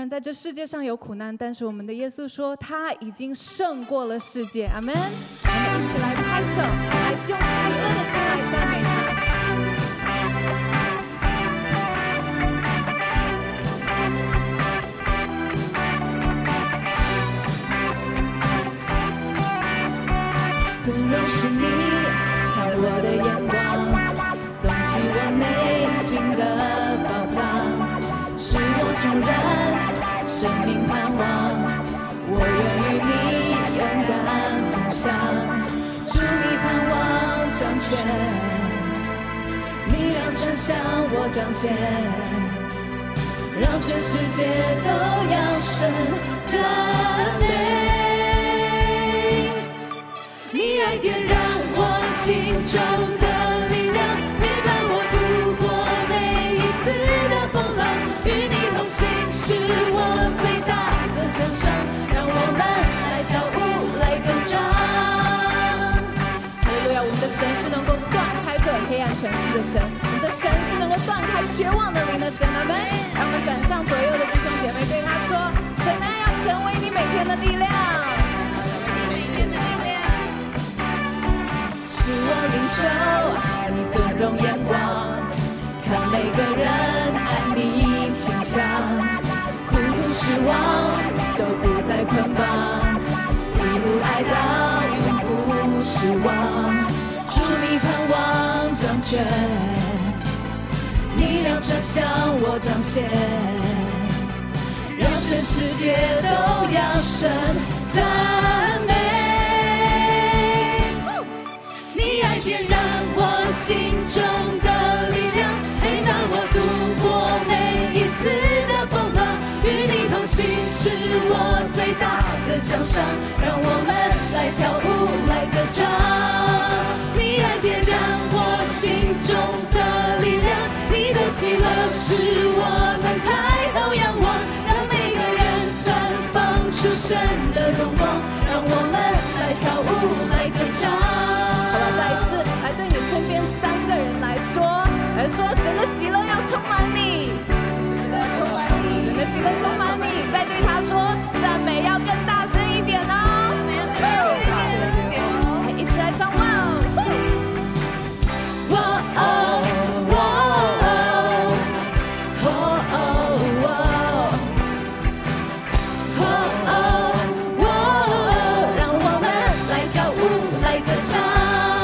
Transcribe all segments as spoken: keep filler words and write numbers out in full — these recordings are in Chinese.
然在这世界上有苦难，但是我们的耶稣说他已经胜过了世界。阿们。我们一起来拍手，来用喜乐的心来赞美他。尊荣是你，看我的眼光，东西我内心的宝藏，是我重燃生命盼望。我愿与你勇敢同享，祝你盼望掌权，力量伸向我彰显，让全世界都扬声赞美。你爱点燃我心中的力量，陪伴我度过每一次的风浪，与你同行是我最大的奖赏，让我们来跳舞来歌唱。哈利路亚！我们的神是能够断开这黑暗权势的神，我们的神是能够断开绝望的灵的神。阿们！让我们转向左右的弟兄姐妹，对他说：神爱要成为你每天的力量。是我领受你尊荣眼光，看每个人爱你倾向，苦毒失望都不再捆绑，一路爱到永不失望。祝你盼望掌权，力量伸向我彰显，让全世界都扬声赞美。点燃我心中的力量，陪伴我度过每一次的风浪，与你同行是我最大的奖赏，让我们来跳舞来歌唱。你爱点燃我心中的力量，你的喜乐使我能抬头仰望，让每个人绽放出神的荣光，让我们来跳舞来歌唱。再一次来对你身边三个人来说，来说神的喜乐要充满你，神的充满你，神的喜乐充满你。再对他说，赞美要更大声一点哦，来一起来唱哇哇哦哇哦哇哦哇哦哇哦，让我们来跳舞来歌唱。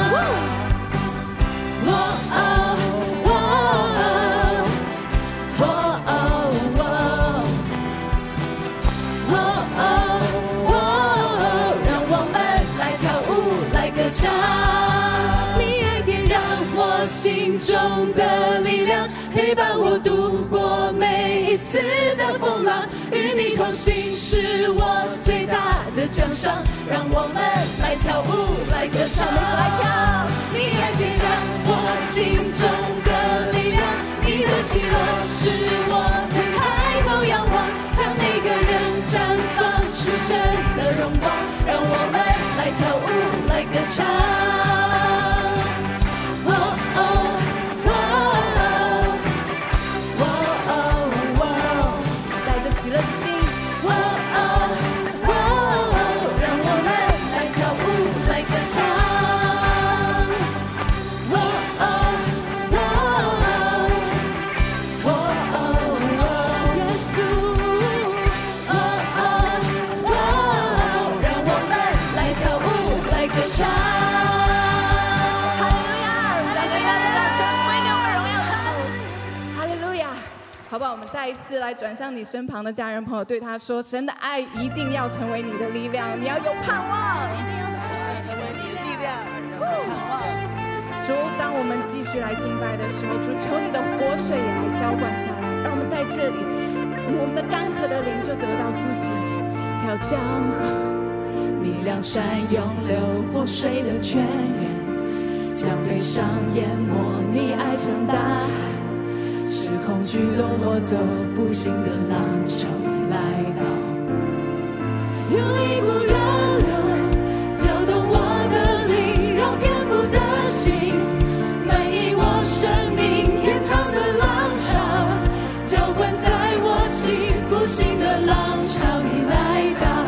心中的力量陪伴我度过每一次的风浪，与你同行是我最大的奖赏，让我们来跳舞来歌唱，来跳。你爱点燃我心中的力量，你的喜乐使我能抬头仰望，让每个人绽放出神的荣光，让我们来跳舞来歌唱。好不好？我们再一次来转向你身旁的家人朋友，对他说：神的爱一定要成为你的力量，你要有盼望，一定要成为成为你的力量，有盼望。主，当我们继续来敬拜的时候，主求你的活水也来浇灌下来，让我们在这里，我们的干涸的灵就得到苏醒。条江河，力量善涌流，活水的泉源，将悲伤淹没，你爱强大。是恐惧落落走，复兴的浪潮来到，有一股热流搅动我的灵，让天父的心满溢我生命，天堂的浪潮浇灌在我心，复兴的的浪潮已来到，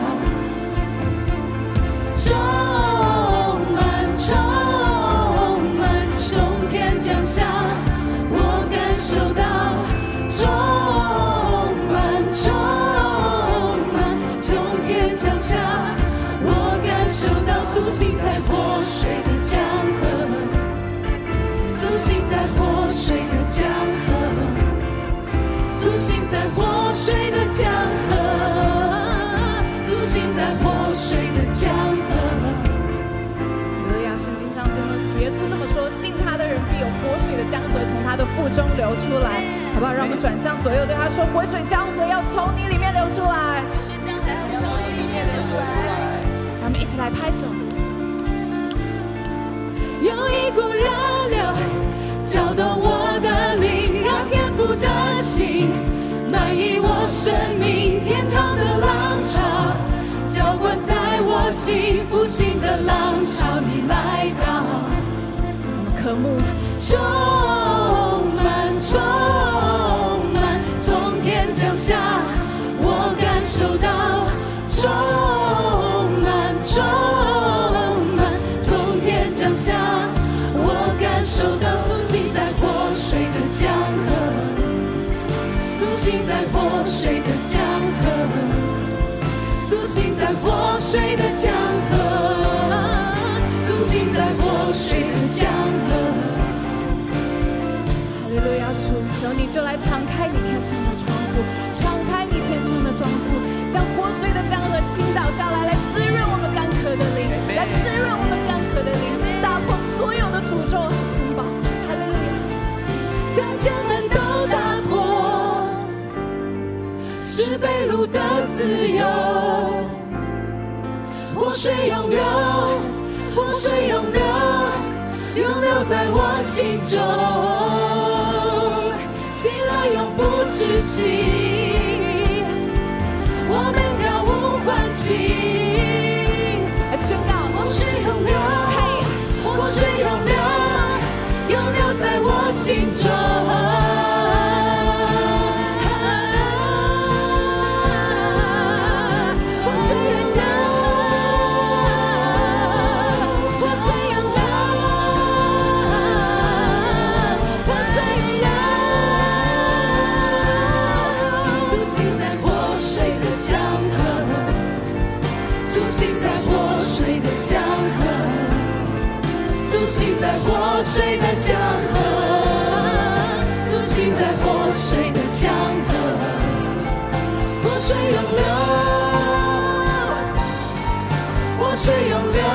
充满充满从天降下，我感受到充满充满从天降下，我感受到苏醒在活水的江河，苏醒在活水的江河，苏醒在活水的江河，苏醒在活水的江河。 路亚，圣经上这么主耶稣这么说，信他的人必有活水的江河从他的腹中流出来，好不好？让我们转向左右，对他说：活水江河要从你里面流出来，活水江河要从你里面流出来。让我们一起来拍手。 有一股热流搅动我的灵，让天父的心满溢我生命，天堂的浪潮浇灌在我心，复兴的浪潮你来到， 我们渴慕充满充满从天降下，我感受到充满充满从天降下，我感受到苏醒在活水的江河，苏醒在活水的江河，苏醒在活水的江河，苏醒在活水的江河。 哈利路亚，主，求你就来敞开你天上的窗户，敞开你天上的窗户，将活水的江河倾倒下来，来滋润我们干渴的灵，来滋润我们干渴的灵，打破所有的诅咒和捆绑。哈利路亚， 将千门都打破，是被掳的自由，活水涌流，活水涌流，涌流在我心中，喜乐永不止息，我每跳舞欢庆， 来宣告活水涌流，活水涌流，涌流在我心中。苏醒在活水的江河，苏醒在活水的江河，活水涌流，活水涌流，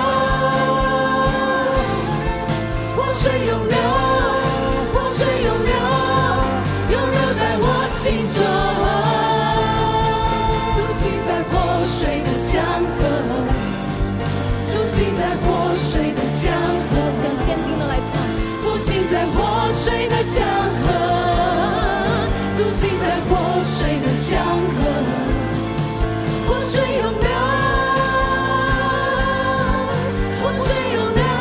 活水涌流，活水涌流，涌流在我心中，苏醒在活水的江河，苏醒在活水的江河。 坚定的来唱， 苏醒在活水的江河，苏醒在活水的江河，活水涌流，活水涌流，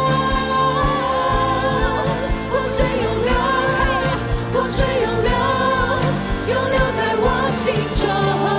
活水涌流，活水涌流，涌流在我心中。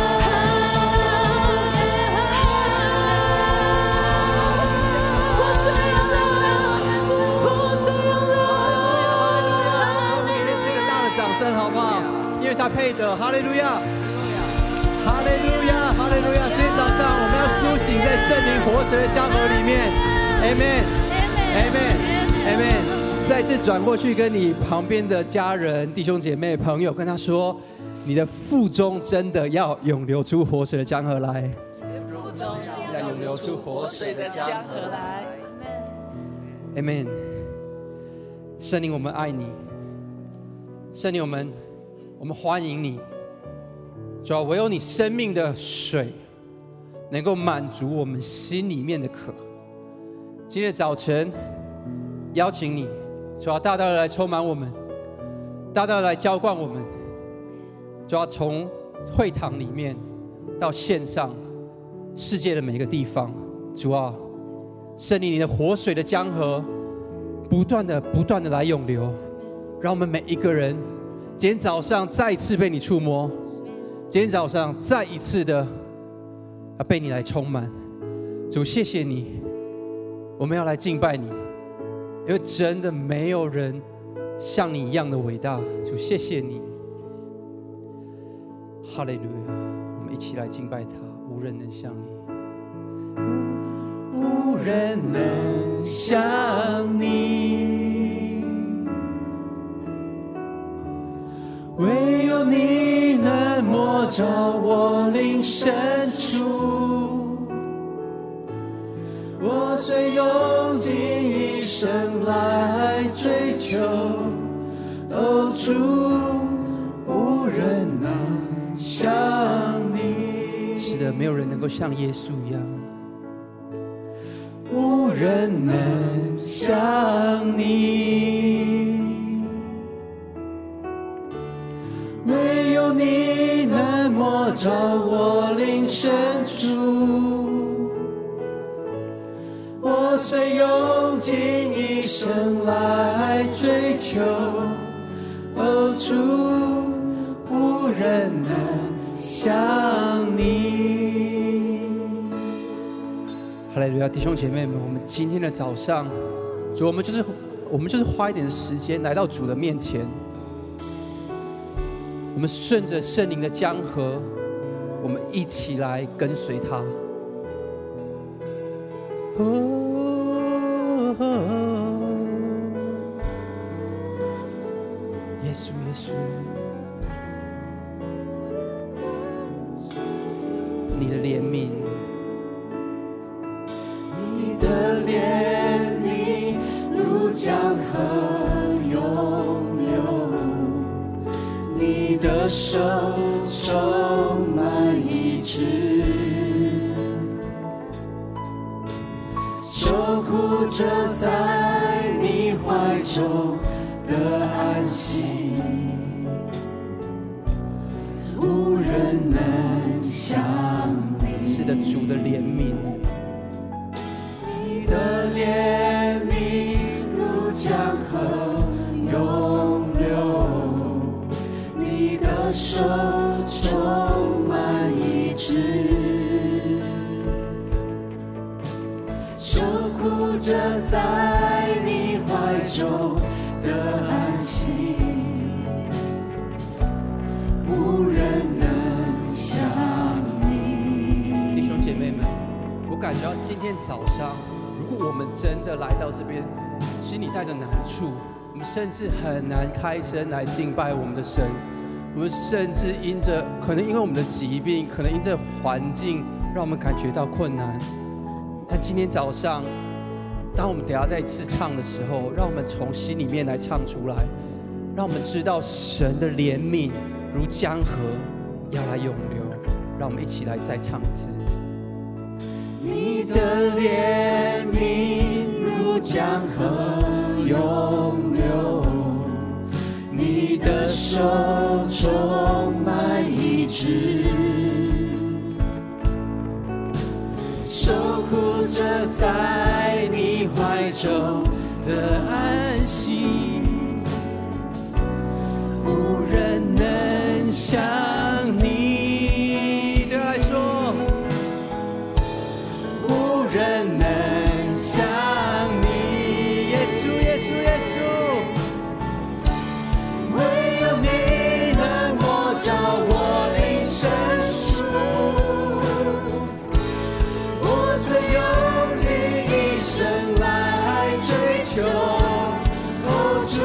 好不好？因为他配的，哈利路亚，哈利路亚，哈利路亚！今天早上我们要苏醒在圣灵活水的江河里面 ，Amen， Amen， Amen。再次转过去跟你旁边的家人、弟兄姐妹、朋友，跟他说，你的腹中真的要涌流出活水的江河来， 腹中要涌流出活水的江河来 ，Amen。圣灵，我们爱你。圣灵，我们我们欢迎你，主要唯有你生命的水能够满足我们心里面的渴。今天早晨邀请你，主要大大的来充满我们，大大的来浇灌我们，主要从会堂里面到线上世界的每个地方，主啊，圣灵你的活水的江河不断的不断的来涌流，让我们每一个人今天早上再次被你触摸， 今天早上再一次的要被你来充满。主，谢谢你，我们要来敬拜你，因为真的没有人像你一样的伟大。主，谢谢你，哈利路亚！我们一起来敬拜他，无人能像你， 无人能像你，唯有你能摸着我灵深处，我虽用尽一生来追求，哦，主，无人能像你。 是的，没有人能够像耶稣一样， 无人能像你，唯有你能摸着我灵深处，我虽用尽一生来追求，哦，主，无人能像你。 哈利路亚！弟兄姐妹们，我们今天的早上，主，我们就是我们就是花一点时间来到主的面前，我们顺着圣灵的江河，我们一起来跟随他。哦，耶稣，耶稣，你的怜悯。 你的怜悯如江河涌流，你的手充满医治，受苦者在你怀中的安息，无人能像你。 是的，主的怜悯。 你的怜悯如江河涌流，你的手充满医治，受苦者在你怀中的安息，无人能像你。 弟兄姐妹们，我感觉到今天早上，如果我们真的来到这边，心里带着难处，我们甚至很难开声来敬拜我们的神。我们甚至因着可能因为我们的疾病，可能因着环境，让我们感觉到困难。但今天早上，当我们等一下再一次唱的时候，让我们从心里面来唱出来，让我们知道神的怜悯如江河要来涌流。让我们一起来再唱一次。 你的怜悯如江河涌流，你的手充满医治，受苦者在你怀中的安息，无人能像你。对他来说，无人能像你，耶稣，耶稣，耶稣，唯有你能摸着我灵深处，我虽用尽一生来追求，哦，主，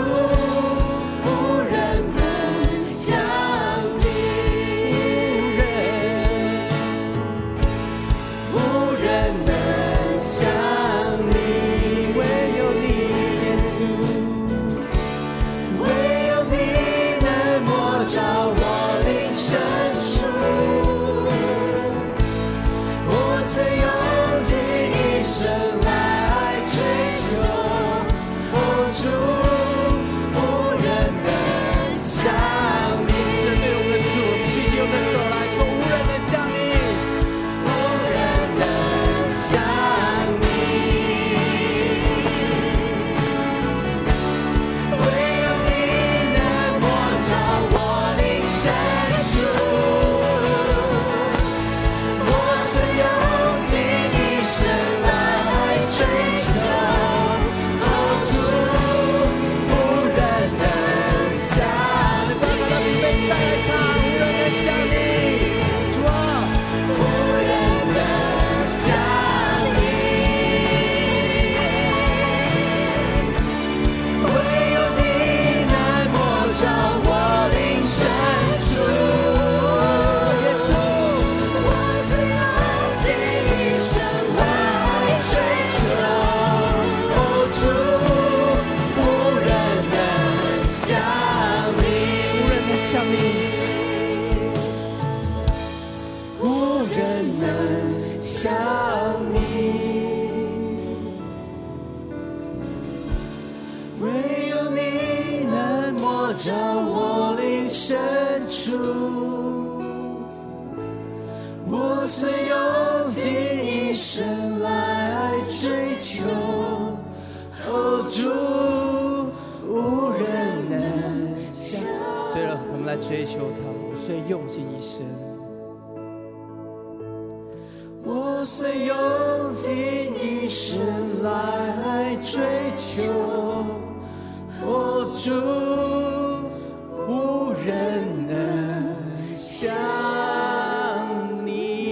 向你，唯有你能摸着我灵深处。我虽用尽一生来追求，哦主，无人能像。 对了，我们来追求他，我虽用尽一生。 我虽用尽一生来追求，哦主，无人能像你。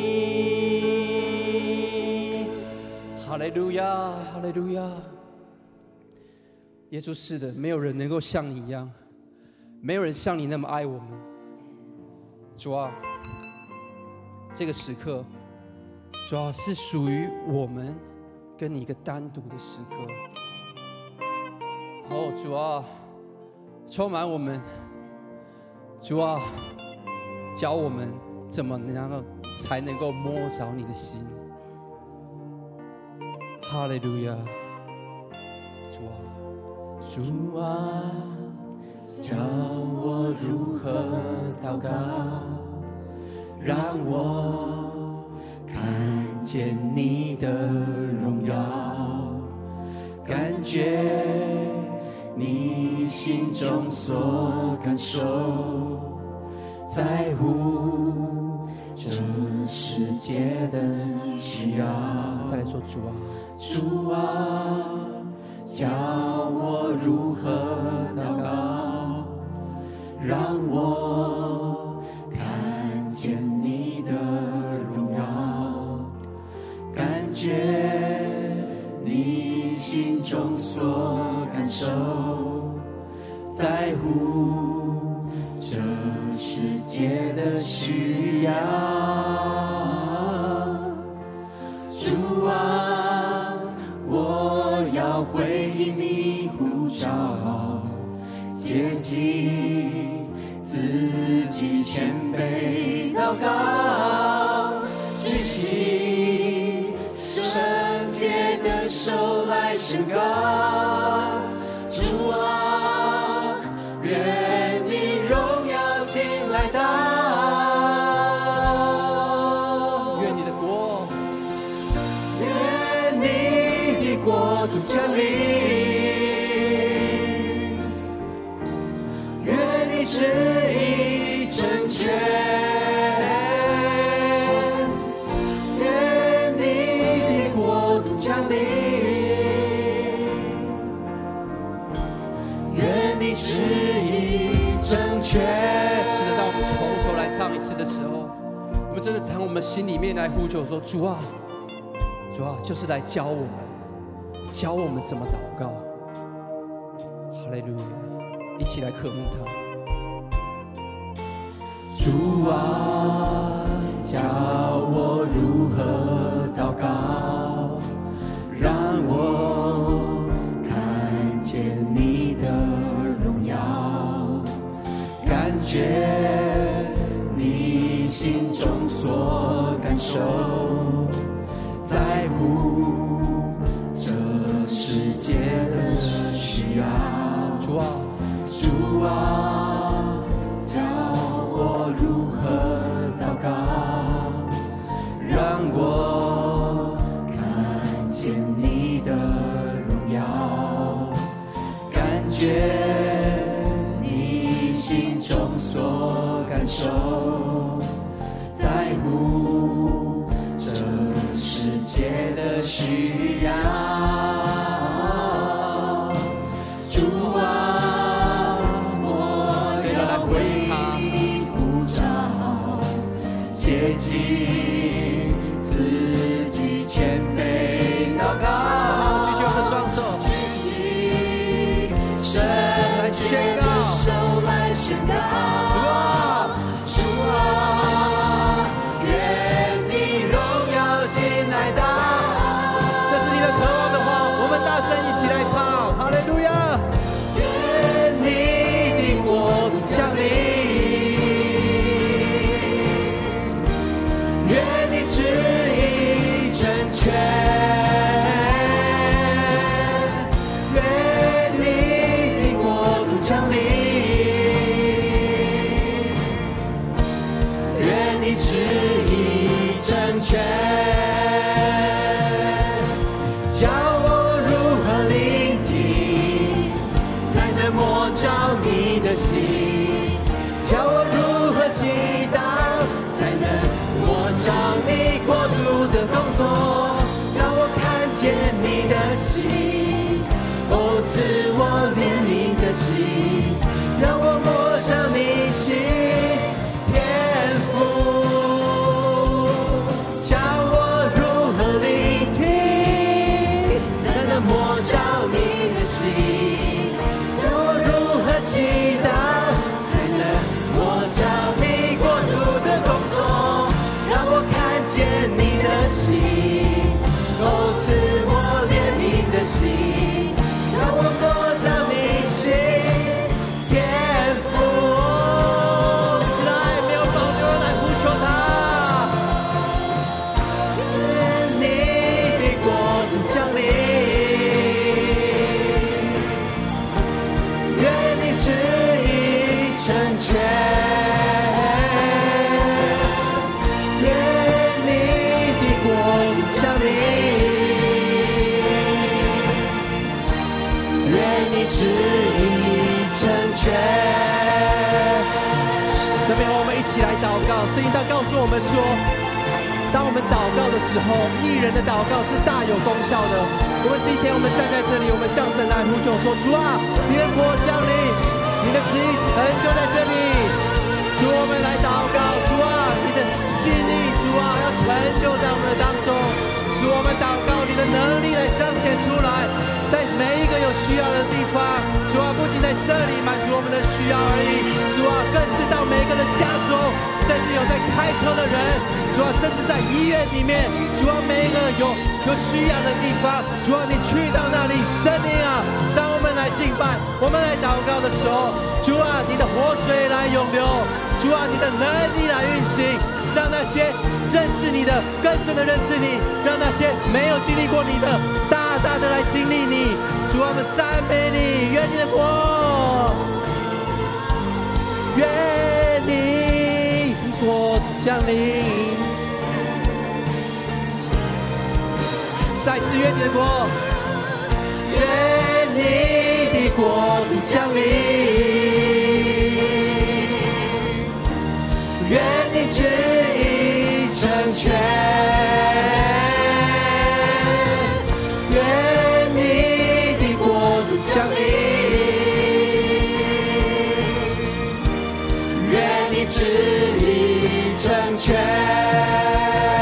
哈利路亚，哈利路亚！耶稣是的，没有人能够像你一样，没有人像你那么爱我们。主啊，这个时刻，主啊，是属于我们跟你一个单独的时刻。哦，主啊，充满我们，主啊，教我们怎么能够才能够摸着你的心。哈利路亚，主啊， 主啊，教我如何祷告，让我看见你的荣耀，感觉你心中所感受，在乎这世界的需要。 再来说主啊， 主啊，教我如何祷告，让我看见你的荣耀，感觉你心中所感受，在乎这世界的需要。主啊，我要回应你呼召，竭尽自己谦卑祷告，举起圣洁的手来宣告。主啊，愿你荣耀进来到， 愿你的国， 愿你的国度降临，愿你旨意成全，愿你的国度降临，愿你旨意成全。 是的，当我们从头来唱一次的时候，我们真的从我们心里面来呼求说：主啊，主啊，就是来教我们，教我们怎么祷告。哈利路亚！一起来渴慕他。 主啊，教我如何祷告，让我看见你的荣耀，感觉你心中所感受，在乎这世界的需要。 主啊， 主啊，教我如何祷告，让我看见你的荣耀，感觉你心中所感受，在乎这世界的需要。主啊，我要回应呼召，竭尽自己谦卑祷告， 举起我们的双手， 举起圣洁的手来宣告。主啊，主啊，愿你荣耀进来到。 这是你的渴望的话，我们大声一起来唱。哈利路亚！ 愿你的国度降临，愿你旨能摸着你国度的工作，让我看见你的心，哦，赐我怜悯的心，让我摸着你心，天父教我如何聆听，才能摸着你的心，教我如何祈祷，才能摸着你国度的工作，让我看见你的心，哦，赐我怜悯的心，让我摸着你心，天父。起来，没有保留来呼求他。愿你的国度降临，愿你旨意成全，愿你的国度降临，愿你旨意成全。 这边我们一起来祷告，圣经上告诉我们说，当我们祷告的时候，义人的祷告是大有功效的。我们今天我们站在这里，我们向神来呼求说：主啊，你的国降临，你的旨意成就在这里。主，我们来祷告，主啊，你的心意，主啊，要成就在我们的当中。主，我们祷告，你的能力来彰显出来，在每一个有需要的地方。主啊，不仅在这里满足我们的需要而已，主啊，更是到每一个的家中，甚至有在开车的人，主啊，甚至在医院里面，主啊，每一个有有需要的地方，主啊，你去到那里，圣灵啊，当我们来敬拜，我们来祷告的时候，主啊，你的活水来涌流，主啊，你的能力来运行，让那些认识你的更深的认识你，让那些没有经历过你的大大的来经历你。主啊，我们赞美你，愿你的国，愿你国降临，再次愿你的国， 愿你的国度降临，愿你旨意成全，愿你的国度降临，愿你旨意成全。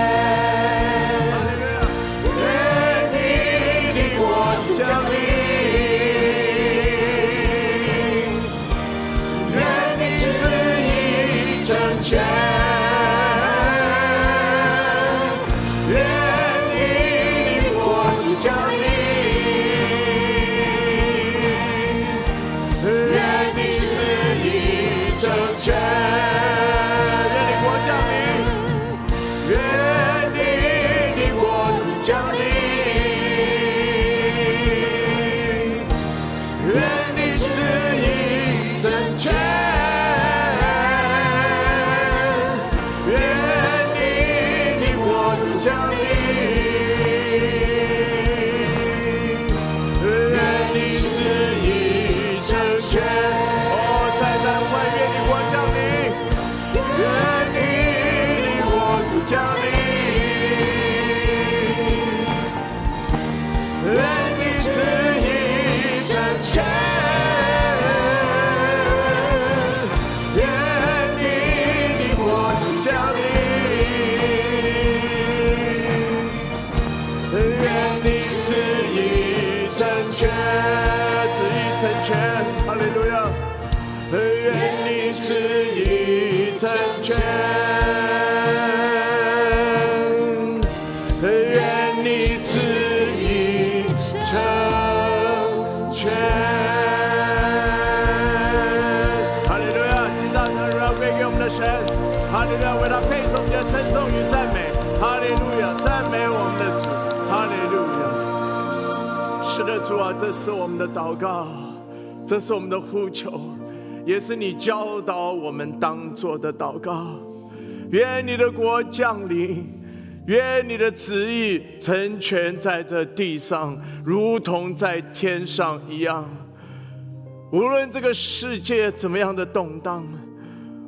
哈利路亚，为他配颂的称颂与赞美。哈利路亚，赞美我们的主。哈利路亚。是的，主啊，这是我们的祷告，这是我们的呼求，也是你教导我们当做的祷告。愿你的国降临，愿你的旨意成全在这地上，如同在天上一样。无论这个世界怎么样的动荡，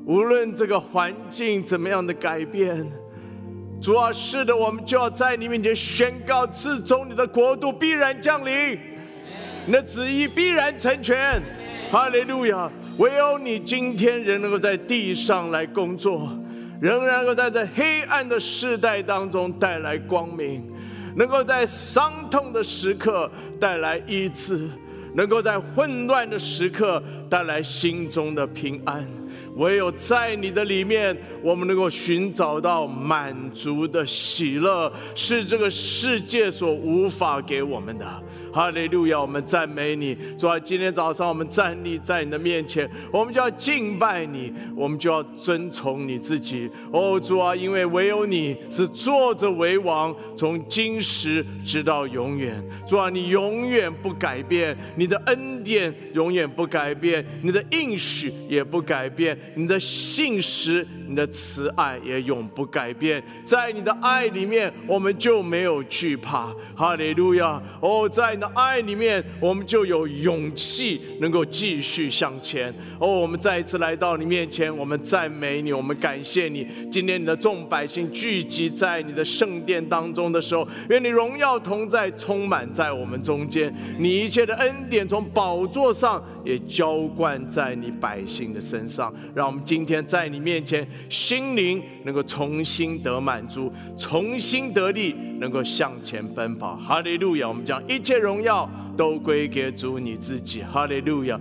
无论这个环境怎么样的改变，主啊，是的，我们就要在你面前宣告：自从你的国度必然降临，你的旨意必然成全。哈利路亚！唯有你今天仍能够在地上来工作，仍然能够在这黑暗的世代当中带来光明，能够在伤痛的时刻带来医治，能够在混乱的时刻带来心中的平安。唯有在你的里面，我们能够寻找到满足的喜乐，是这个世界所无法给我们的。哈利路亚！我们赞美你，主啊！今天早上我们站立在你的面前，我们就要敬拜你，我们就要遵从你自己。哦，主啊！因为唯有你是坐着为王，从今时直到永远。主啊！你永远不改变，你的恩典永远不改变，你的应许也不改变，你的信实、你的慈爱也永不改变。在你的爱里面，我们就没有惧怕。哈利路亚！哦，在你的爱里面，我们就有勇气能够继续向前。哦，我们再一次来到你面前，我们赞美你，我们感谢你。今天你的众百姓聚集在你的圣殿当中的时候，愿你荣耀同在，充满在我们中间。你一切的恩典从宝座上也浇灌在你百姓的身上，让我们今天在你面前，心灵能够重新得满足，重新得力，能够向前奔跑。哈利路亚！我们将一切荣耀都归给主你自己。哈利路亚！